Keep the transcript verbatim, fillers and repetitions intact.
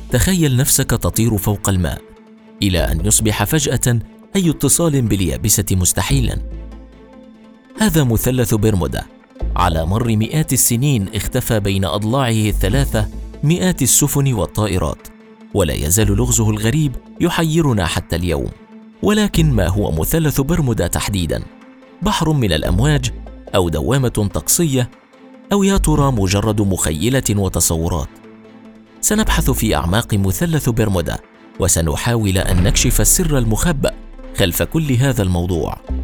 تخيل نفسك تطير فوق الماء إلى أن يصبح فجأة أي اتصال باليابسة مستحيلا. هذا مثلث برمودا، على مر مئات السنين اختفى بين أضلاعه الثلاثة مئات السفن والطائرات، ولا يزال لغزه الغريب يحيرنا حتى اليوم. ولكن ما هو مثلث برمودا تحديدا؟ بحر من الأمواج، أو دوامة طقسية، أو يا ترى مجرد مخيلة وتصورات؟ سنبحث في أعماق مثلث برمودا، وسنحاول أن نكشف السر المخبأ خلف كل هذا الموضوع.